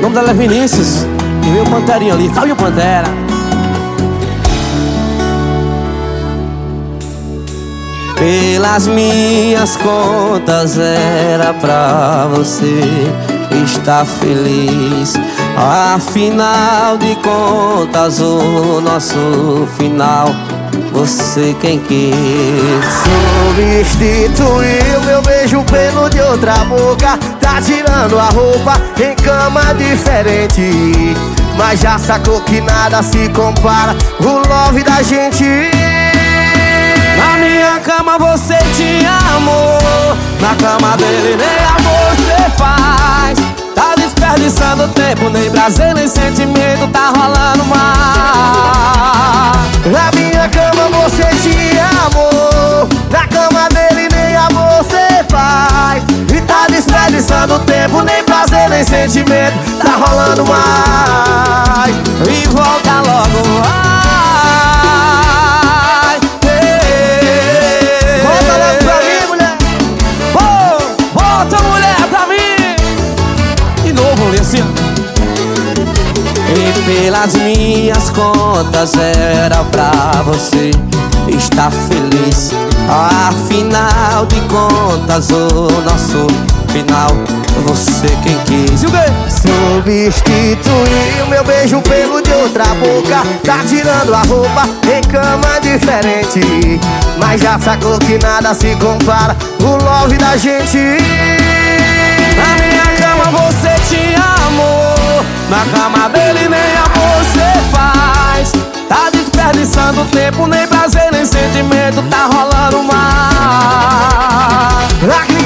nome dela é Vinícius. E veio o Panterinho ali, Fábio Pantera. Pelas minhas contas era pra você estar feliz. Afinal de contas, o nosso final, você quem quis. Substituiu meu beijo pelo de outra boca. Tá tirando a roupa em cama diferente, mas já sacou que nada se compara o love da gente. Na minha cama você tinha amor, na cama dele nem amor você faz. Tá desperdiçando tempo, nem prazer, nem sentimento, tá rolando mais. Na minha cama você tinha amor, na cama dele nem amor você faz. E tá desperdiçando tempo, nem prazer, nem sentimento, tá rolando mais. E volta logo, vai. Volta logo pra mim, mulher. Volta, mulher, pra mim. De novo, assim. E pelas minhas contas era pra você estar feliz. Afinal de contas, o nosso final, você quem quis. E o quê? Substituiu meu beijo pelo de outra boca. Tá tirando a roupa em cama diferente, mas já sacou que nada se compara o love da gente. Na minha cama você tinha amor, na cama dele nem amor você faz. Tá desperdiçando tempo, nem prazer, nem sentimento, tá rolando mais.